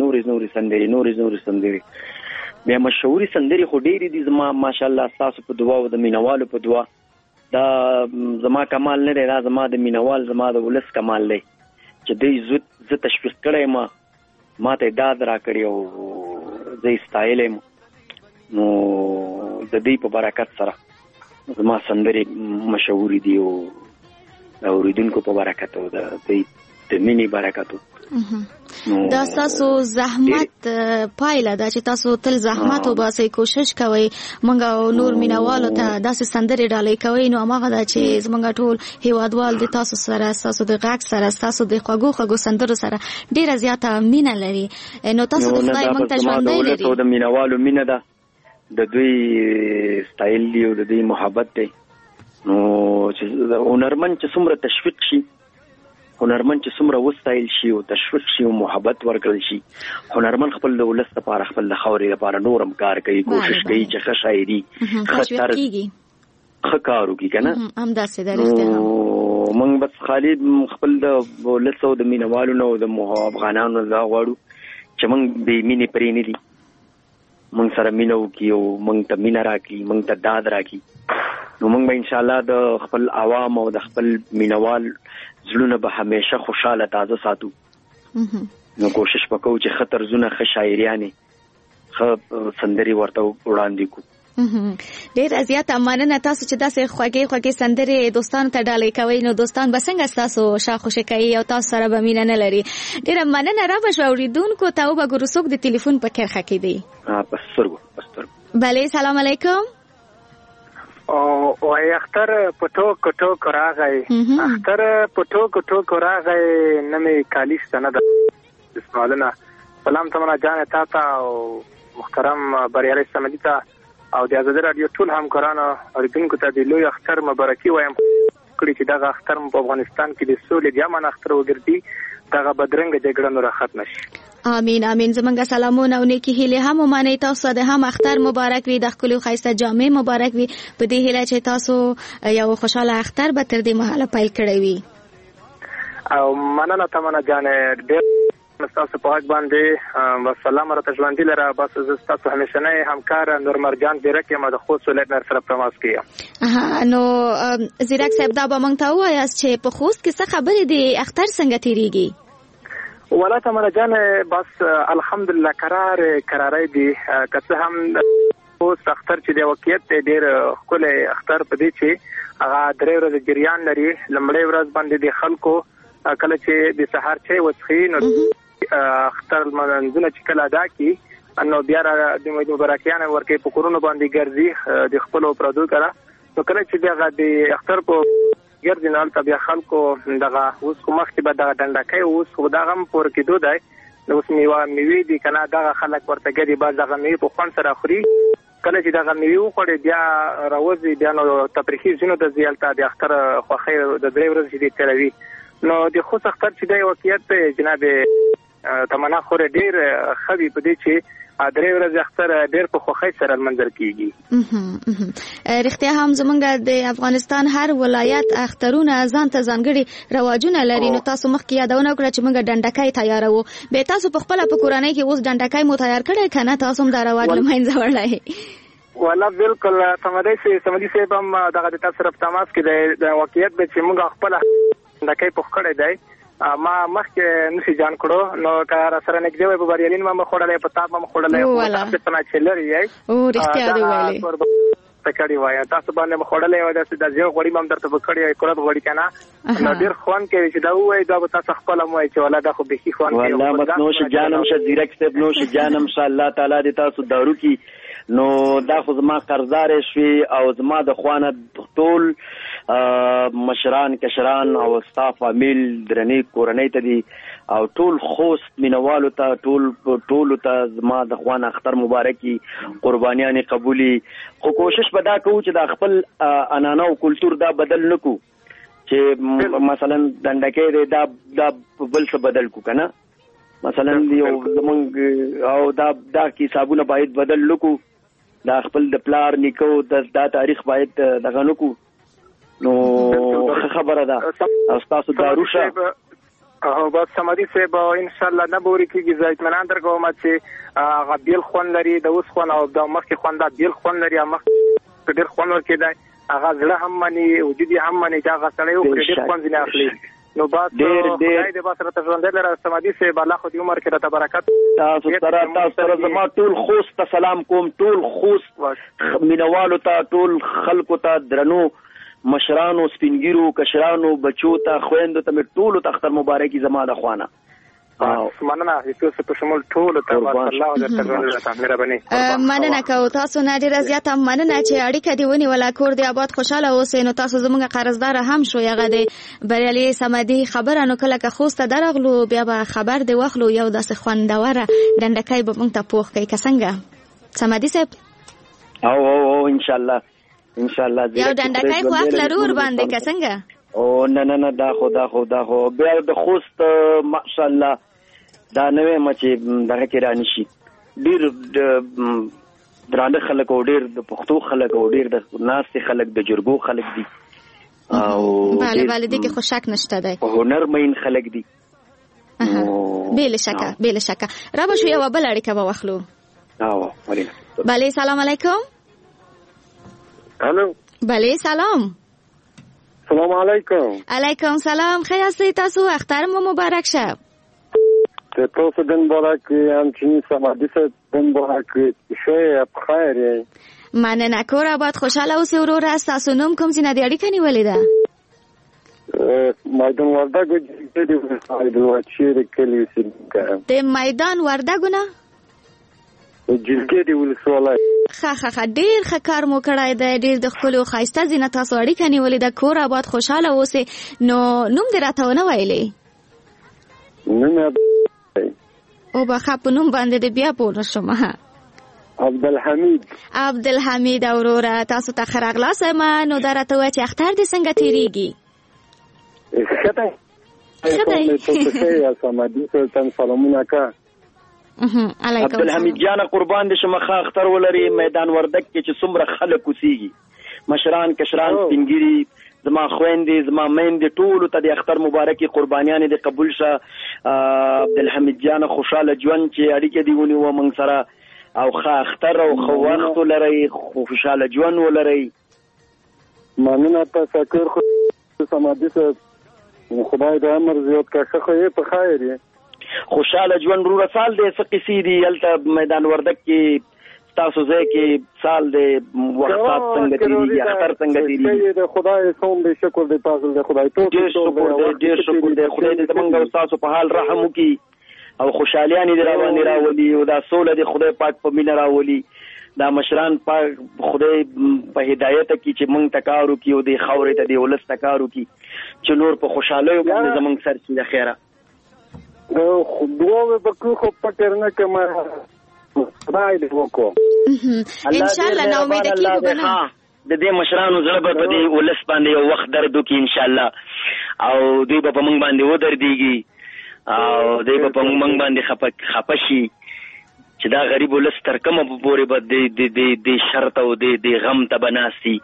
سندري بیا مشهوري سندري خو ډېرې دي زما ماشاءالله تاسو په دعا او د مینوالو په دعا دا زما کمال نه دی دا زما د مینوال زما د ولس کمال دی چې دوی زه تشویق کړی ما ته داد را کړی او زه استایلم نو د دې په برکت سره زما سندري مشهوري دي او د اوریدونکو په برکت او د مینې برکتو. دا تاسو زحمت پایله ده چې تاسو تل زحمت وباسئ کوشش کوئ مونږ نور مینوالو ته داسې سندرې ډالۍ کوئ نو هماغه ده چې زمونږ ټول هیوادوال د تاسو سره تاسو د غږ سره تاسو د خوږو سندرو سره ډیره زیاته مینه لري نو تاسو د خدای مونږ ته ژوندی لري نو د مینوالو مینه ده د دوی سټایل دی او د دوی محبت دی نو چې هنرمند چې څومره تشویق شي هنرمند چې څومره وستایل شي او تشویق شي او محبت ورکړل شي هنرمند خپل د ولس لپاره خپل د خاورې لپاره نورم کار کوي کوشش کوي چې ښه شاعري ښه کار وکړي که نه همداسې ده رښتیا موږ بس خالي خپل د ولس او د مینوالو نه او د افغانانو نه دا غواړو چې موږ بې مینې پرې نه دي موږ سره مینه وکړي او موږ ته مینه راکړي موږ ته داد راکړي نو موږ به انشاءالله د خپل عوام او د خپل مینوال زلونه به همیشه خوشاله تازه ساتو نو کوشش وکړو چې ښه طرزونه ښه شاعریانې ښه سندرې ورته وړاندې کړو. ډېره زیاته مننه تاسو چې داسې خوږې سندرې دوستانو ته ډالۍ کوئ نو دوستان به څنګه ستاسو شا خوشې کوي او تاسو سره به مینه نه لري. ډېره مننه را به شو اورېدونکو ته وبګورو څوک د تلیفون په کرښه کې دی. په سترګو. بله سلام علیکم. وای اختر پټو کټو راغی اختر پټو کټو راغی نمې کالیس نه ده بسمالنا سلام تمنا جان تا او محترم بریالي سمدي تا او د آزاد رادیو ټول همکارانو اوریدونکو ته د لوی اختر مبارکي وایم کړي چې دغه اختر په افغانستان کې د سولې د امن اختر وګرځي دغه بدرنګ جګړه نور ختم شي. آمین آمین. زمونږ سلامونه او نیکی هیله هم ومنئ تاسو د هم اختر مبارک وي د ښکلي خایسته جامې مبارک وي په دې هیله چې تاسو یو خوشاله اختر به تر دې مهاله پیل کړی وي. او مننه تمنا جان ډېر تاسو په حق باندې والسلام راته ژوندي لره بس تاسو همیشنه همکار نور مرجان ډیرکه ما د خو سولید نر سره پرماس کیه نو زیرک صاحب دا به مونږ ته وایاست چې په خوست کې څه خبرې دي اختر څنګه تیریږي؟ ولا تمنا جان بس الحمدلله قرارای دي که هم اوس اختر چې د وکیت ډیر خپل اختر په دې چې هغه درې ورځې جریان لري لمړی ورځ باندې د خلکو کله چې د سحر چای وڅخي نو اختر منځونه چې کله ادا کی نو بیا د مبارکیان ورکې په کورونو باندې ګرځي د خپل پردو کرا نو کله چې دغه د اختر په ګرځي نو تل بیا خلکو دغه اوس کوم مخکې به دغه ډنډکې اوس خو دغه هم پور کېدو دی نو اوس میوه دي کنه دغه خلک ورته ګرځي بعض دغه میوه په خوند سره خوري کله چې دغه میوه خوړي بیا راوځي بیا نو تفریحي ځینو د زیالته د اختر خوخي د درې ورځې د تلوي نو د خو اختر چې دی واقعیت جناب تمنا خور ډیر خوي په دې چې درې ورځې اختر ډیر په خوخي سره منځر کیږي. رښتیا هم زمونږ د افغانستان هر ولایت اخترونه ځان ته ځانګړي رواجونه لري نو تاسو مخکې یادونه وکړه چې موږ ډنډکای تیاروو به تاسو په خپل په کورنۍ کې اوس ډنډکای مو تیار کړی کنه تاسو هم دا رواج لمنځه وړلای؟ ولا بالکل سمدي صاحب هم دغه د تاسو سره په تماس کې د واقعیت به چې موږ خپل ډنډکای په خړې دی ما مخکې نشي جان کړو نو کار سره نږدې وي په بریالین ما خوړلې په تاب ما خوړلې په تاسو څنګه چلري یي او رښتیا دی ویلي تکړی وای تاسو باندې خوړلې وای د ځو غوړی مم درته وکړی کړه غوړی کنه نو ډیر خوان کې چې دا وای دا تاسو خپل مو چې ولا دا خو به خوان کې والله متنوش جانم شه ډایرکټ سټیپ نو شه جانم شه الله تعالی دې تاسو دارو کی نو دا خو زما قرضدار شوي او زما د خوانه ټول مشران کشران او سټاف فامیل درنی کورنۍ ته دي او ټول خوست مینوالو ته ټول ته زما د خوانه اختر مبارکي قربانیان قبولي خو کوشش به دا کوو چې د خپل انانه او کلچر دا بدل نکو چې مثلا دندکې دا بل څه بدل کو کنه مثلا یو زمونږ او دا حسابونه باید بدل نکو دا خپل د پلار نیکو دا تاریخ باید دغه نکو نو خبره ده او تاسو داروشه او بس سمادي صاحب ان شاء الله نه بوري کیږي زه اطمینان درکوم چې غبیل خون لري د اوس خون او د مخکې خون دا بیل خون لري مخ ډېر خون ورکېدای هغه زړه هم مني وجودي هم مني دا غسړې او ډېر خون ځنه اخلي نو بس ډېر د باسره ته ژوند لري سمادي صاحب الله خو دې عمر کې راته برکت تاسو سره زما ټول خوست ته سلام کوم ټول خوست مینوالو ته ټول خلکو ته درنو مشرانو سپینګیرو کشرانو بچو ته خويندو ته ټول ته اختر مبارکي زما د خوانه مننه تاسو په شمول ټول ته الله دې تر مهرباني مننه کوم تاسو نه ډیر زیاته مننه چې اړیکه دی ونی ولا کور دی آباد خوشاله اوسئ نو تاسو زموږ قرضدار هم شو یغه دی بریالي سمدي خبره نو کله که خوسته درغلو بیا به خبر دی واخلو یو داسې خوندوره ډنډکای به مونږ ته پوښ کوي کسنګ سمدي صاحب او ان شاء الله یو ډنډکای خو اخلرو ور باندې کسنګ او نه دا خو بیا د خوست ماشاء الله دا نوې مچې دغه کې رانی شي ډیر درانه خلک او ډیر د پښتو خلک او ډیر د ناس خلک د جرګو خلک دي او bale دې کې خو شک نشته دی هنر مین خلک دي بلا شک را به شو یو بل اړیکه به واخلو او bale سلام علیکم الو bale سلام علیکم سلام خیر هستی تاسو اختر مو مبارک شه تاسو دن مبارک همچنین سمادی دن مبارک شه بخیر مننه کور آباد خوشاله اوسئ ورور تاسو نوم کوم ځینې د اړیکه نیولې ده میدان وردګو د میدان وردګو نه جلګې دی ولسوالۍ ښه ډېر ښه کار مو کړی دی ډېر د ښکلو ښایسته ځینې تاسو اړیکه نیولې ده کور آباد خوشحاله اوسئ نو نوم دې راته ونه ویلې او به ښه په نوم باندې دې بیا پوه نه شم عبدالحمید وروره تاسو ته ښه راغلاست نو دا راته ووایه چې اختر دې څنګه تېرېږي سلامونه که عبدالحمید جان قربان دې شم ښه اختر ولري میدان وردګ کې چې څومره خلک اوسېږي مشران کشران سپینګیري زما خويندې زما میندې ټولو ته د اختر مبارکي قربانیانې دې قبول شه عبدالحمید جان خوشاله ژوند چې اړیکې دې ونیوه موږ سره او ښه اختر او ښه وخت ولرئ خوشاله ژوند ولرئ مننه تشکر سمادي صاحب خدای دې عمر زیات کړي خو یې په خیر یې خوشاله ژوند رو رسال دې څه قصې دي هلته میدان وردګ کې تاسو ځای کې سال دې وختات څنګه تېرېږي اختر څنګه تېرېږي د خدای څوم دې شکر دې پازل دې خدای ډېر شکر دې خدای دې زمونږ او تاسو په حال رحم وکړي او خوشحالیانې دې راباندې راولي او دا سوله دې خدای پاک په مینه راولي دا مشران پاک خدای په هدایت کې چې موږ ته کار وکړي او دې خاورې ته دې ولس ته کار وکړي چې نور په خوشحالیو باندې زموږ سر شي د خیره دعا وکړو خو پکر نه کوم خدای دې وکړو ان شاء الله نو امید کیږو نه د دې مشرانو زړه په دې ولس باندې یو وخت درد وکړي ان شاء الله او دوی په موږ باندې ودرېږي او دوی په موږ باندې خپه شي چې دا غریب ولس تر کومه پورې به د شرط او د غم ته بناسي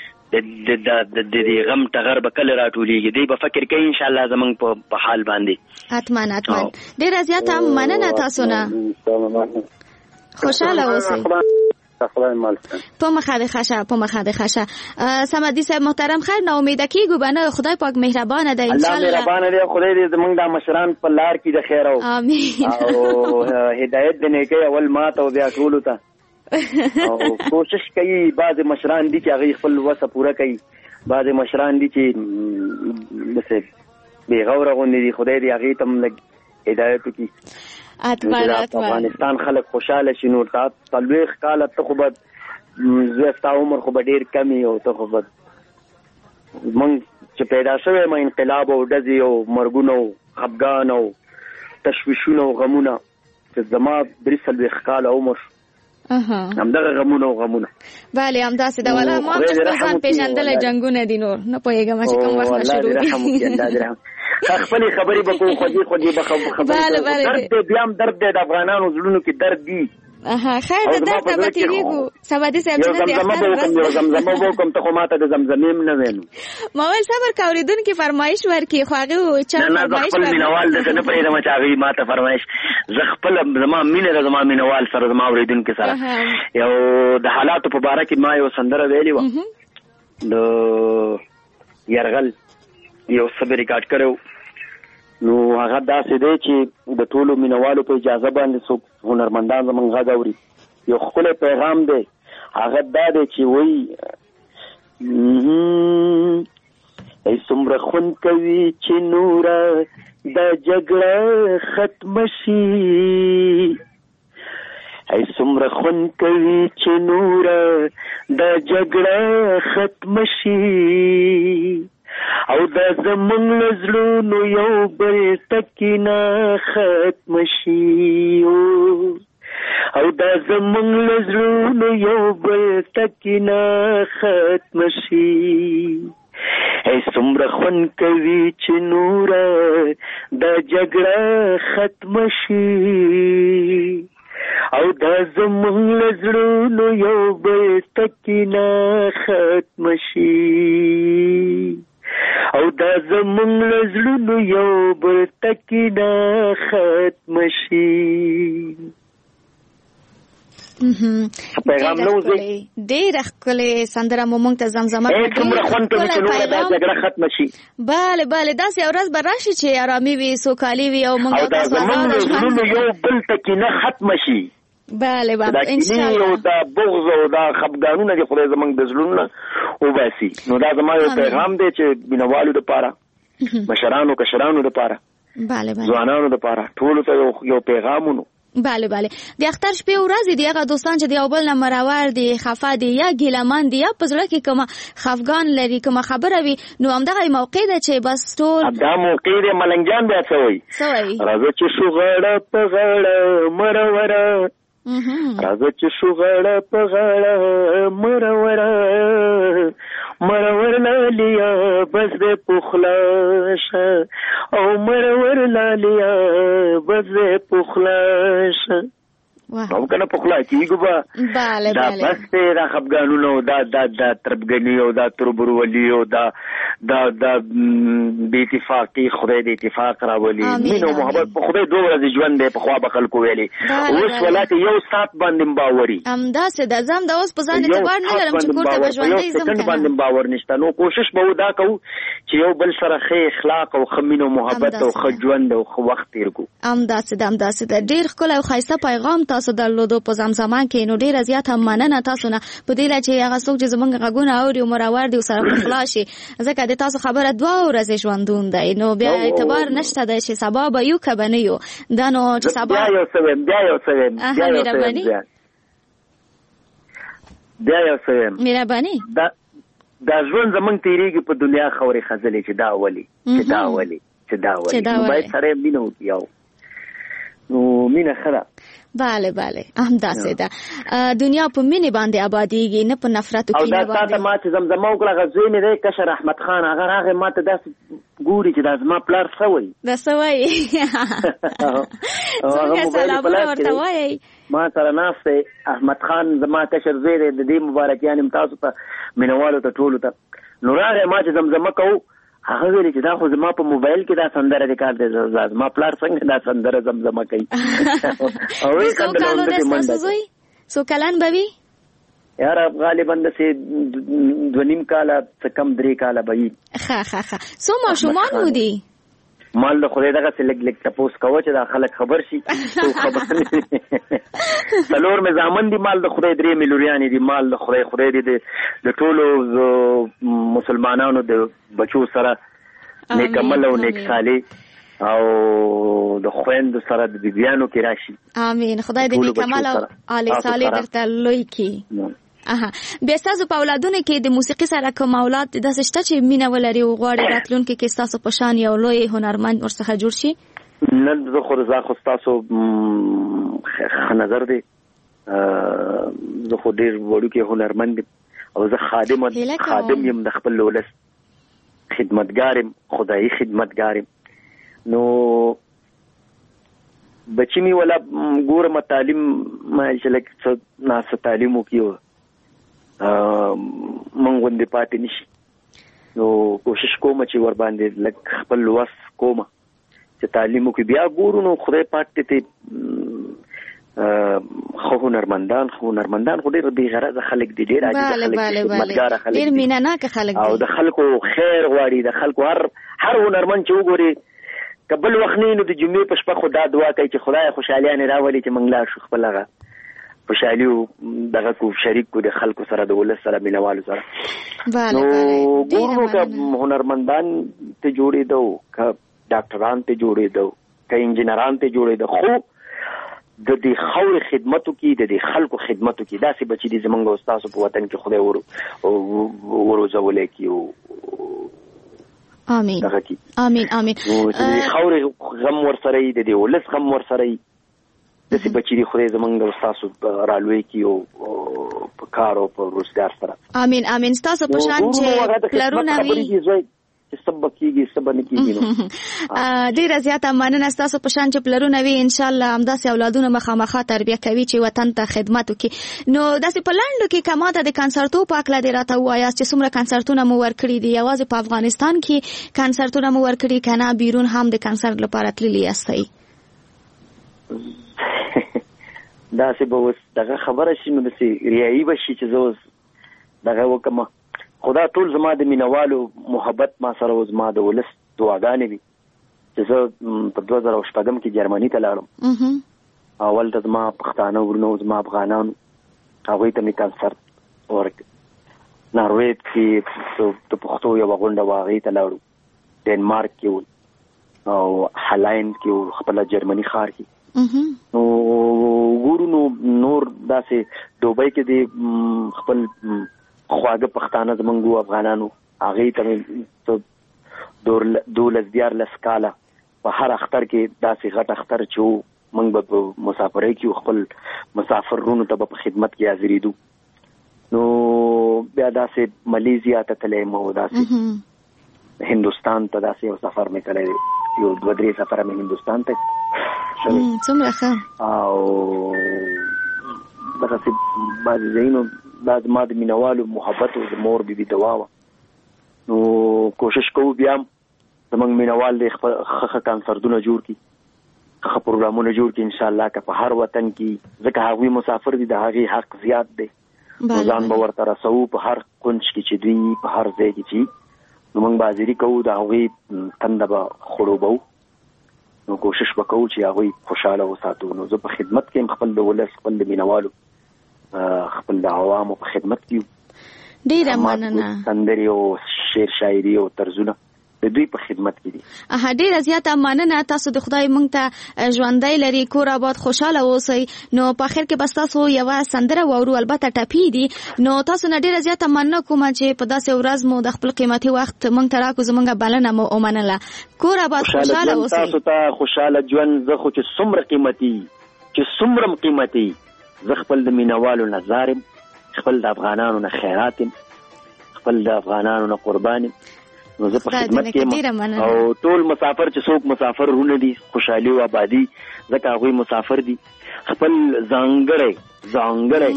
د غم ټغر به کله راټولېږي دی به فکر کوي ان شاء الله زمونږ په حال باندې اتمن ډېره زیاته مننه تاسو نه خوشاله اوسئ خدای مال په مخه د خشه سمدي صاحب محترم خیر نا امید کیږو بنه خدای پاک مهربانه ده ان شاء الله. الله مهربانه دی، خدای دې زمونږ د مشران په لار کې د خیر او امين او هدایت دې نه کوي اول ما ته او بیا ټول ته او کوشش کوي. بعض مشران دي چې هغه خپل وسه پوره کوي، بعض مشران دي چې مثلا بے غوره غوندي دي. خدای دې هغه تم لګ هدایت وکړي. افغانستان خلک خوشاله شي. نور تلويخ کاله ته خو به زستا عمر خو به ډیر کمی او ته خو به مونږ چې پیدا شوی ما انقلاب او ډزې او مرګونه او خفګان او تشویشونه او غمونه چې زما درې څلوېښت کاله عمر همدغه غمونه او غمونه بله همداسې ده. والا ما هم چې خپل ځان پېژندلی جنګونه دي نور نه پوهېږم چې کوم وخت نه شروع دي. خپلې خبرې به کوو خودي به خبرې درد دی، بیا هم درد دی د افغانانو زړونو کې درد دي. خیر د درد نه به تېرېږو. سبادي صاحب یو زمزمه به وکړم ته خو ما ته د زمزمې هم نه وینو. ما ویل صبر که اورېدونکي فرمایش ورکړي خو هغې چا فرمایش خپل مینهوال دته نه پرېږدم چې هغوی ما ته فرمایش. زه خپله زما مینه ده زما مینهوال سره زما اورېدونکي سره. یو د حالاتو په باره کې ما یو سندره ویلې وه د یرغل یو څه به ریکارډ کړی. نو هغه داسې دی چې د ټولو مینوالو په اجازه باندې څوک هنرمندان زموږ غږ اوري. یو ښکلی پیغام دی، هغه دا دی چې وایي ای څومره خوند کوي چې نوره دا جګړه ختمه شي، ای څومره خوند کوي چې نوره دا جګړه ختمه شي، او دا زمونږ له زړونو یو بل ټکي نه ختم شي، او دا زمونږ له زړونو یو بل ټکي نه ختم شي، ای څومره خوند کوي چې نوره دا جګړه ختم شي، او دا زمونږ له زړونو یو بل ټکي نه ختم شي، او دا زمونږ له زړونو یو بل ټکي نه ختم شي. پیغام نو زه ډېره ښکلې سندره مو موږ ته زمزمه کړې. څومره خوند کوي چې نوره دا جګړه ختمه شي. بله داسې یو ورځ به راشي چې ارامي وي، سوکالي وي او موږ او دا زمونږ له زړونو یو بل ټکي نه ختمه شي. بله دا کینې او دا بغض او دا خفګانونه دي خدای زمونږ د زړونو نه وباسي. نو دا زما یو پیغام دی چې مینوالو دپاره، مشرانو کشرانو دپاره، ځوانانو دپاره، ټولو ته یو پیغام ونو. بله د اختر شپې ورځې دي هغه دوستان چې د یو بل نه مرور دي، خفه دي یا ګیلهمن دي یا په زړه کې کومه خفګان لري، کومه خبره وي، نو همدغه موقع ده چې بس ټول دا موقع دی. ملنګجان بیا څه وایي؟ راځه چې شو غاړه په غاړه مروره، راځه چې شو غاړه په غاړه مروره، مرور لالیا بس دې پخلاشه، او مرور لالیا بس دې پخلاشه. او کنه پخلا کیږي به دا بس دی دا خفګانونه او دا تربګني او دا تربرولي او دا بې اتفاقي خدای د اتفاق راولي. مینه او محبت په خدای دوه ورځې ژوند دی، پخوا به خلکو ویلې، اوس ولات یو ساعت باندې باوري همداسې ده. زه هم د اوس په ځان اعتبار نه لرم چې کور ته به ژوندی ځم کنه باندې باور نشته. نو کوشش به دا کوو چې یو بل سره ښه اخلاق او ښه مینه او محبت او ښه ژوند او ښه وخت تېر کړو. همداسې ده. ډېر ښکلی او ښایسته پیغام تاسو درلودو په زمزمه کې. نو ډېره زیاته مننه تاسو نه په دې لاره چې هغه څوک چې زموږ غږونه اوري او مرور دي ورسره پخلا شي، ځکه د تاسو خبره 2 ورځې ژوندون دی، نو بیا اعتبار نشته دی چې سبا به یو که به نه یو. دا نو چې سبا بیا یو څه ویم مهرباني دا ژوند زمونږ تېرېږي په دنیا خورې خزلې چې دا ولي باید سره مینه وکړي. نو مینه ښه ده. بله همداسې ده. دنیا په مینې باندې آبادېږي، نه په نفرت او کینې باندې. او دا تاته ما چې زمزمه وکړه هغه زوی مې دی کشر احمد خان، هغه راغی ما ته داسې ګوري چې دا زما پلار څه وایي، دا څه وایي، څنګه سلامونه ورته وایي. ما سره ناست دی احمد خان زما کشر زوی دی. د دې مبارکیان تاسو ته مینوالو ته ټولو ته. نو راغی ما چې زمزمه کوو، هغه ویلي چې دا خو زما په موبایل کې دا سندره ریکارډ دی، زما پلار څنګه دا سندره زمزمه کوي. څو کالو دی ستاسو زوی؟ څو کلن به وي؟ یاره غالبا داسې 2.5 کاله څه کم 3 کاله به وي. ښه څو ماشومان مو دي؟ مال د خدای دغسې لږ تپوس کوه چې دا خلک خبر شي. 4 مې زامن دي، مال د خدای 3 مې لوریانې دي. مال د خدای دي د ټولو مسلمانانو د بچو سره نیک عمل او نیک صالح او د خویندو سره د بیبیانو کې راشي. امین. خدای دې نیک عمل او عالی صالح درته لوی کړي. بیا ستاسو په اولادونو کې د موسیقي سره کوم اولاد داسې شته چې مینه ولري او غواړي راتلونکي کې ستاسو په شان یو لوی هنرمند ورڅخه جوړ شي؟ نه، زه خو ستاسو ښه نظر دی. زه خو ډېر وړوکی هنرمند یم او زه خادم یم د خپل ولس، خدمتګار یم، خدایي خدمتګار یم. نو بچی مې ولا ګورم تعلیم ما چې لږ څه ناسه تعلیم وکړي من غوندې پاتې نشي. نو کوشش کوم چې ور باندې لږ خپل وس کوم چې تعلیم وکړي. بیا ګورو نو خدای پاک ته هنرمندان خو ډېر بې غرضه خلک دي، ډېر عاجزه خلک دي، خدمتګاره خلک دي، ډېر مینه‌ناکه خلک دي او د خلکو خیر غواړي. د خلکو هر هنرمند چې وګوري که بل وخت نه نو د جمعې په شپه خو دا دعا کوي چې خدای خوشحالیانې راولي چې موږ لاړ شو خپل هغه خوشحالي دغه کو شریک کو د خلکو سره د ولس سره مینوالو سره. نو ګورو که هنرمندان ته جوړېدو، که ډاکټران ته جوړېدو، که انجینران ته جوړېدو، خو د دې خاورې خدمتو کې د دې خلکو خدمتو کې داسې بچي دي زمونږ او ستاسو په وطن کې خدای وروزولی کړي. آمین آمین آمین. د خاورې غم ورسره وي، د دې ولس غم ورسره وي، داسې بچي دي خدای زمونږ او ستاسو رالوی کړي او په کار او په روزګار سره. آمین آمین. ستاسو په شان چې پلرونه وي سبب کیږي سبب نه کیږي. ډیره زیاته مننه. ستاسو په شان چې پلرونه وي ان شاء الله همداسې اولادونه مخامخ تربیه کوي چې وطن ته خدمت وکړي. نو داسې په لنډو کې کماته د کنسرتو په اړه دې راته ووایاست چې څومره کنسرتونه مو ورکړي دي؟ یوازې په افغانستان کې کنسرتونه مو ورکړي که نه بیرون هم د کنسرت لپاره تللي یاستئ؟ داسې به اوس دغه خبره شي نو داسې ریایي به شي چې زه اوس دغه وکړم. خدا ټول زما د مینوالو محبت ما سره او زما د ولس دعاګانې وي چې زه په 2006 کې جرمني ته لاړم. اول ته زما پښتانه ورونو زما افغانانو هغوی ته مې کنسرت ورکړ. ناروې کې د پښتو یوه غونډه وه هغې ته لاړو، ډنمارک کې و او هالند کې و، خپله جرمني ښار کې. نو ګورو نو نور داسې دوبۍ کې د خپل خواږه پښتانه زمونږ افغانانو هغې ته مې 12 کاله په هر اختر کې داسې غټ اختر چې و موږ به په مسافرۍ کې خپل مسافر رونو ته به په خدمت کې حاضرېدو. نو بیا داسې ملیزیا ته تللی یم او داسې هندوستان ته داسې یو سفر مې کړی دی، یو 2-3 سفره مې هندوستان ته شوی. څومره ښه. او دغسې بعضې ځایونو دا زما د مینوالو محبت او د مور بیبي دعا وه. نو کوشش کوو بیا هم زموږ مینوال دی ښه کنسرتونه جوړ کړي، ښه پروګرامونه جوړ کړي انشاءالله. که په هر وطن کې ځکه هغوی مسافر دي د هغې حق زیات دی، ځان به ورته رسوو په هر کونج کې چې دوی په هر ځای کې چې نو موږ به حاضري کوو، د هغوی تنده به خړوبوو. نو کوشش به کوو چې هغوی خوشحاله وساتو. نو زه په خدمت کې یم، خپل د ولس خپل د مینوالو خپل د عوامو په خدمت کې. ډیره مننه. سندرې او شعر شاعري او طرزونه د دوی په خدمت کې دي. ډیره زیاته مننه. تاسو د خدای مونږ ته ژوندی لري، کور آباد، خوشحاله اوسئ. نو په اخر کې بس تاسو یوه سندره واورو، البته ټپي دي. نو تاسو نه ډیره زیاته مننه کوم چې په داسې ورځ مو د خپل قیمتي وخت مونږ ته راکړو، زمونږ بلنه مو ومنله. کور آباد، خوشحاله اوسئ. تاسو ته خوشحاله ژوند. زه خو چې څومره قیمتي زه خپل د مینوالو نه زار یم، خپل د افغانانو نه خیرات یم، خپل د افغانانو نه قربان یم. نو زه په خدمت کې یم او ټول مسافر چې څوک مسافر رونه دي خوشحالي او آبادي، ځکه هغوی مسافر دي. خپل ځانګړی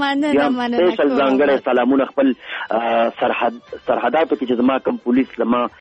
سپیشل ځانګړی سلامونه خپل سرحداتو کې چې زما کوم پولیس زما